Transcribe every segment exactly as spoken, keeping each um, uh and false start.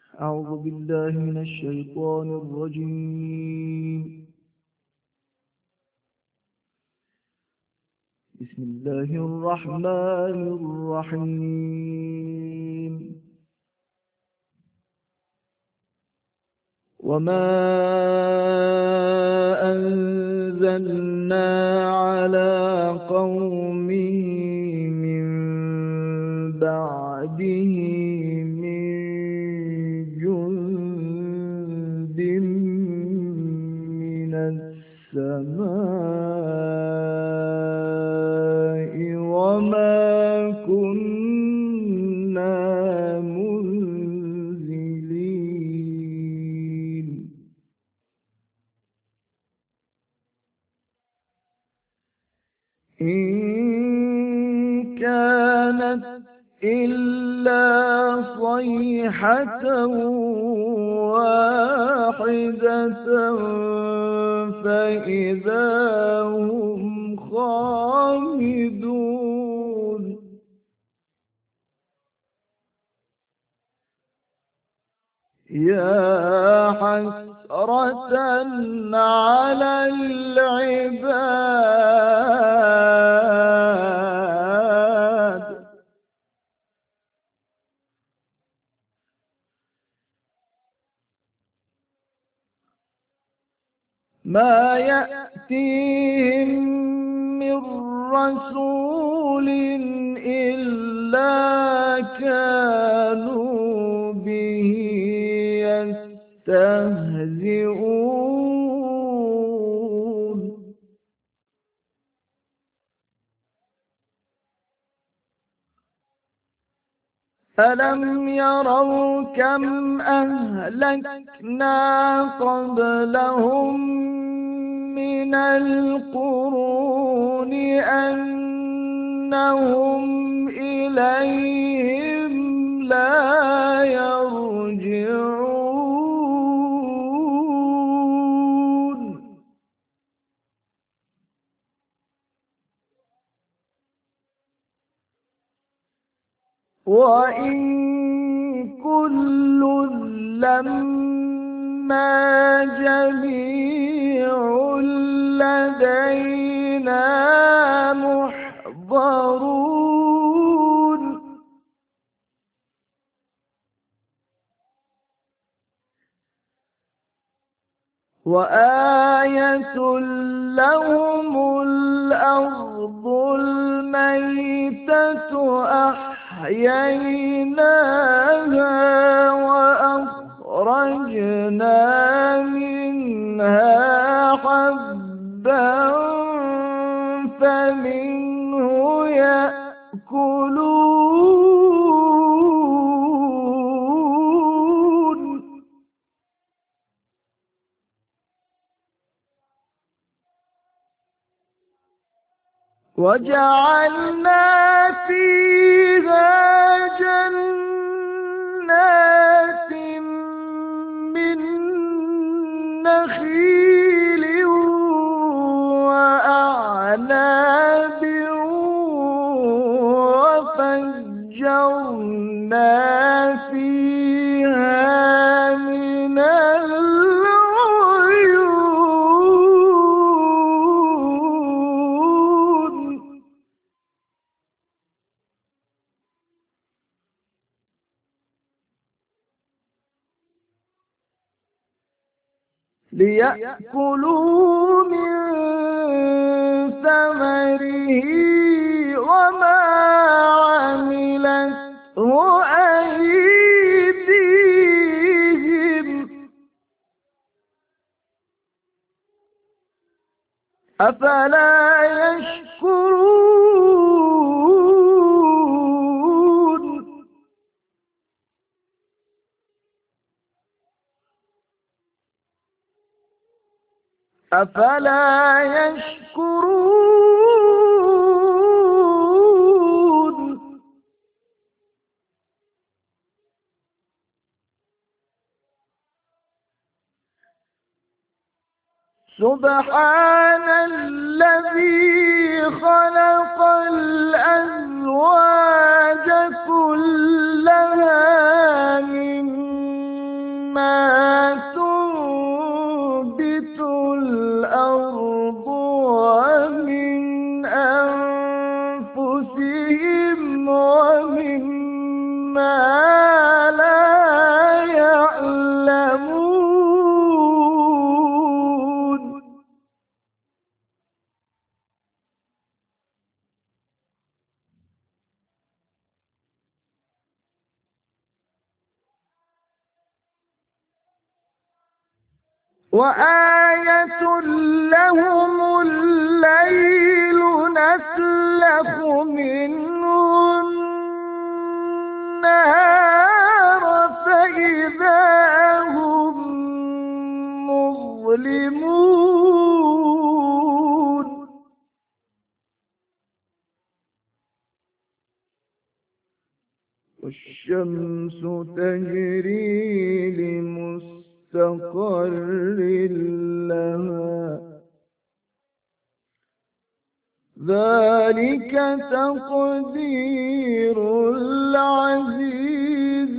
أعوذ بالله من الشيطان الرجيم. بسم الله الرحمن الرحيم. وما أنزلنا على قومه من بعده من جند من السماء وما كنا منزلين. إن كانت إلا صيحة واحدة فإذا هم خامدون. يا حسرة على العباد ما يأتيهم من رسول إلا كانوا به يستهزئون. ألم يروا كم أهلكنا قبلهم من القرون أنهم إليهم لا يرجعون. وإن كل لما جميع لدينا محضرون. وآية لهم الأرض الميتة أحييناها وأخرجنا منها حبا فمنه يأكلون. وجعلنا فيها جنات من نخيل وأعناب وفجرنا فيها من ليأكلوا من ثمره وما عملته أيديهم أفلا يشكرون. أفلا يشكرون. سبحان الذي خلق الأزواج كلها مما وآية لهم الليل نسلخ منه النهار فإذا هم مظلمون والشمس تجري لمستقر لها ذلك تقدير العزيز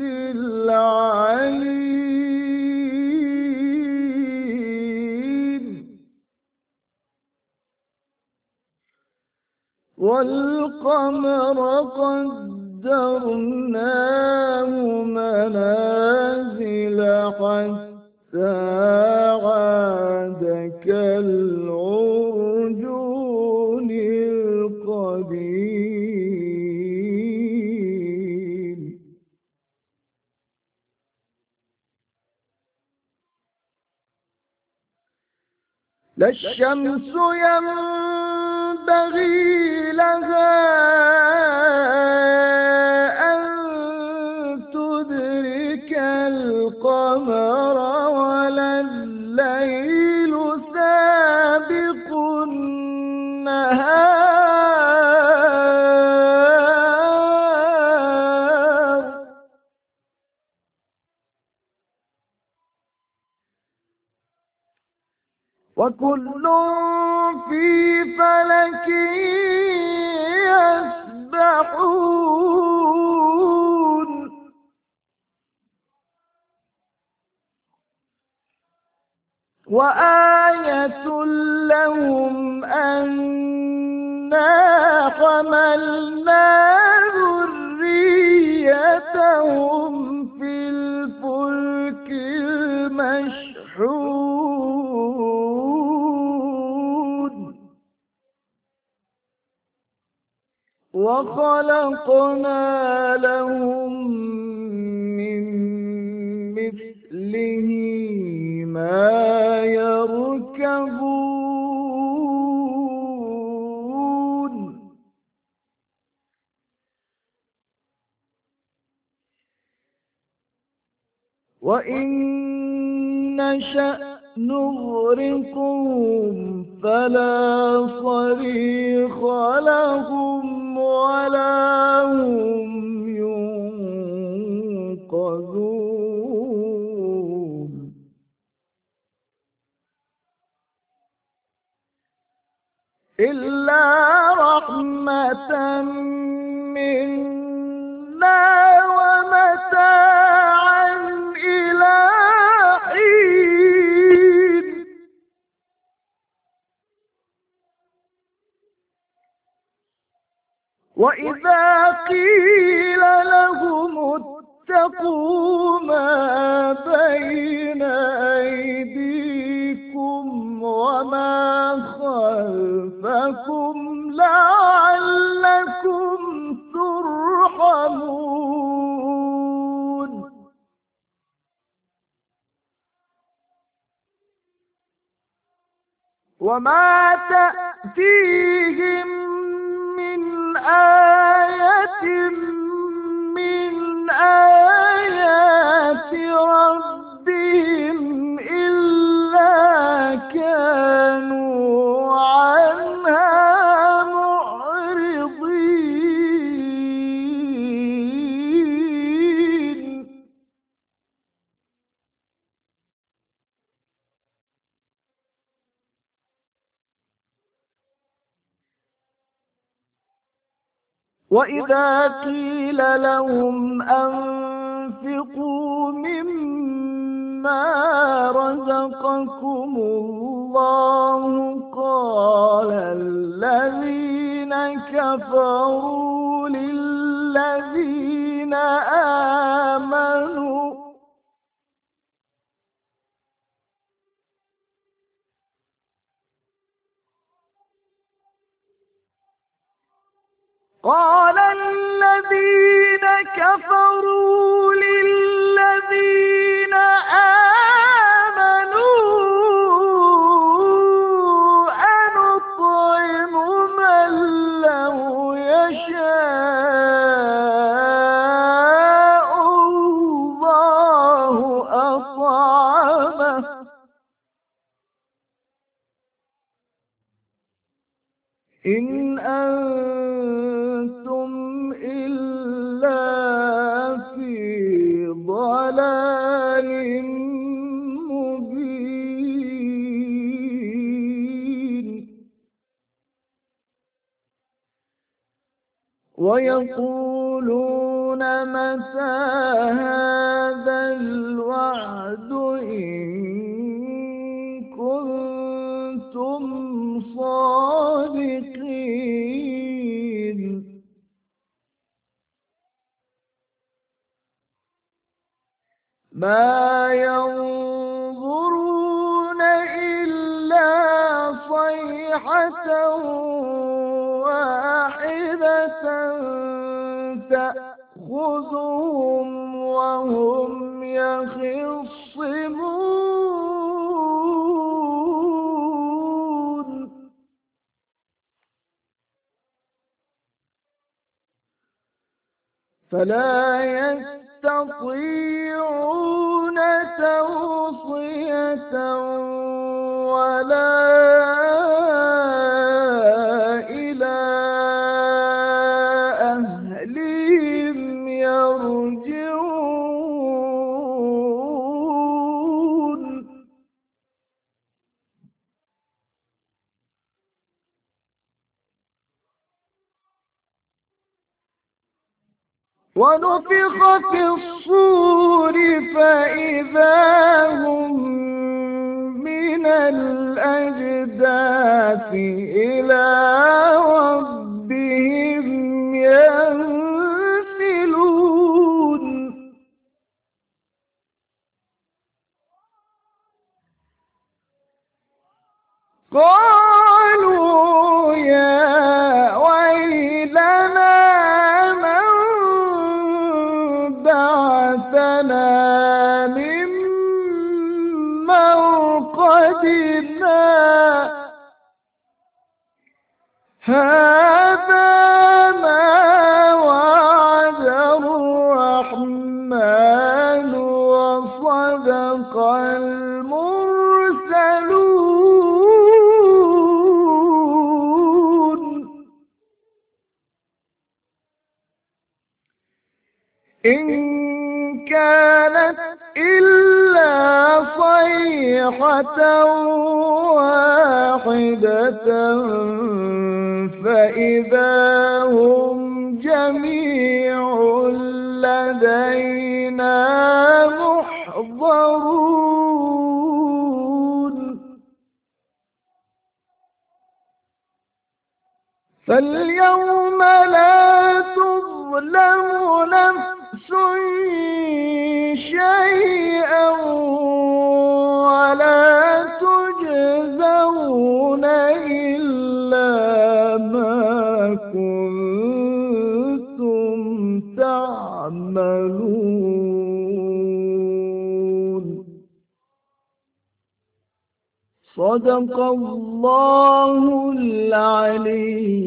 العليم والقمر قدرناه منازل حتى عاد كالعرجون القديم لا الشمس ينبغي لها أن تدرك القمر ولا الليل سابق النهار وكل في فلك يسبحون وآية لهم أنا حملنا ذريتهم في الفلك المشحون وخلقنا لهم من مثله ما يركبون وإن نشأ نغرقهم فلا صريخ لهم ولا هم ينقذون إلا رحمة منا ومتاعا إلى حين وإذا قيل لهم اتقوا ما بين أيديكم وما خلفكم لعلكم ترحمون وما تأتيهم من آية من آيات ربهم إلا كانوا عنها معرضين وإذا قيل لهم أنفقوا مما رزقكم الله قال الذين كفروا للذين آمنوا قال الذين كفروا للذين آمنوا وطعمه إن أنتم إلا في ضلال مبين ويقولون متى هذا الوعد إن كنتم صادقين ما ينظرون إلا صيحة واحدة تأخذهم وهم يخصمون فلا يستطيعون توصية ولا إلى أهلهم يرجعون ونفخ في الصور فإذا هم من الأجداث إلى ربهم ينسلون قالوا يا ويلنا من بعثنا من مرقدنا هذا ما وعد الرحمن وصدق المرسلون إن كانت إلا صيحة واحدة فإذا هم جميع لدينا محضرون فاليوم لا تظلم نفس شيئا ولا تجزون إلا ما كنتم تعملون صدق الله العلي